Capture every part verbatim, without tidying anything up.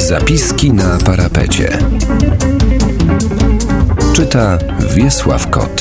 Zapiski na parapecie. Czyta Wiesław Kot.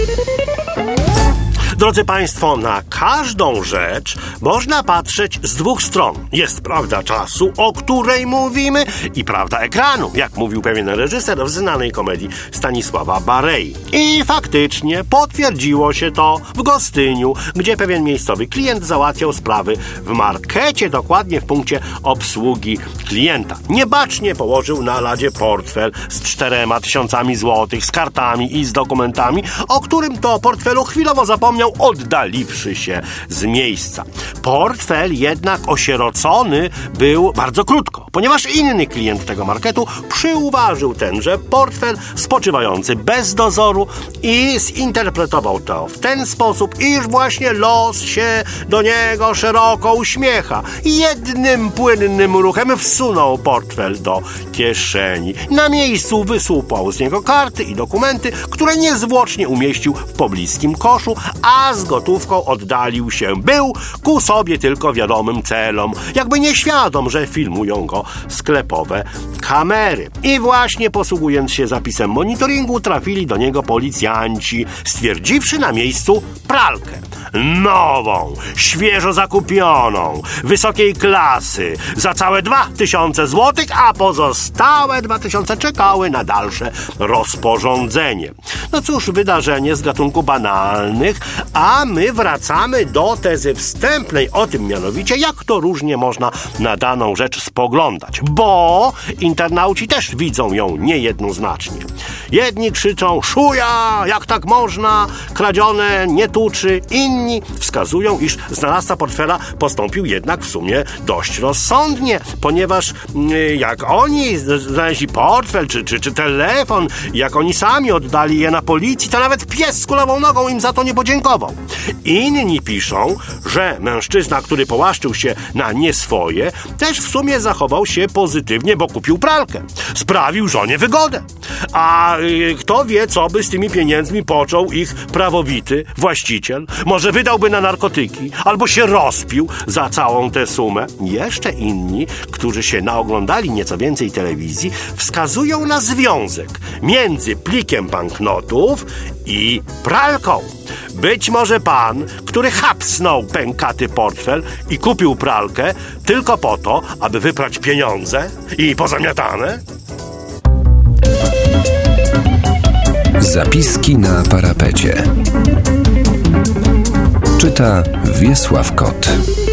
Drodzy Państwo, na każdą rzecz można patrzeć z dwóch stron. Jest prawda czasu, o której mówimy, i prawda ekranu, jak mówił pewien reżyser w znanej komedii Stanisława Barei. I faktycznie potwierdziło się to w Gostyniu, gdzie pewien miejscowy klient załatwiał sprawy w markecie, dokładnie w punkcie obsługi klienta. Niebacznie położył na ladzie portfel z czterema tysiącami złotych, z kartami i z dokumentami, o którym to portfelu chwilowo zapomniał, oddaliwszy się z miejsca. Portfel jednak osierocony był bardzo krótko, ponieważ inny klient tego marketu przyuważył tenże portfel spoczywający bez dozoru i zinterpretował to w ten sposób, iż właśnie los się do niego szeroko uśmiecha. Jednym płynnym ruchem wsunął portfel do kieszeni. Na miejscu wysupał z niego karty i dokumenty, które niezwłocznie umieścił w pobliskim koszu, a z gotówką oddalił się był ku sobie tylko wiadomym celom, jakby nieświadom, że filmują go sklepowe kamery. I właśnie posługując się zapisem monitoringu, trafili do niego policjanci, stwierdziwszy na miejscu pralkę. Nową, świeżo zakupioną, wysokiej klasy, za całe dwa tysiące złotych, a pozostałe dwa tysiące czekały na dalsze rozporządzenie. No cóż, wydarzenie z gatunku banalnych, a my wracamy do tezy wstępnej, o tym mianowicie, jak to różnie można na daną rzecz spoglądać, bo internauci też widzą ją niejednoznacznie. Jedni krzyczą: szuja, jak tak można, kradzione, nie tuczy. Inni wskazują, iż znalazca portfela postąpił jednak w sumie dość rozsądnie, ponieważ yy, jak oni znaleźli portfel czy, czy, czy telefon, jak oni sami oddali je na policji, to nawet pies z kulawą nogą im za to nie podziękował. Inni piszą, że mężczyzna, który połaszczył się na nie swoje, też w sumie zachował się pozytywnie, bo kupił pralkę. Sprawił żonie wygodę. A yy, kto wie, co by z tymi pieniędzmi począł ich prawowity właściciel? Może wydałby na narkotyki, albo się rozpił za całą tę sumę. Jeszcze inni, którzy się naoglądali nieco więcej telewizji, wskazują na związek między plikiem banknotów i pralką. Być może pan, który chapsnął pękaty portfel i kupił pralkę tylko po to, aby wyprać pieniądze i pozamiatane? Zapiski na parapecie. Czyta Wiesław Kot.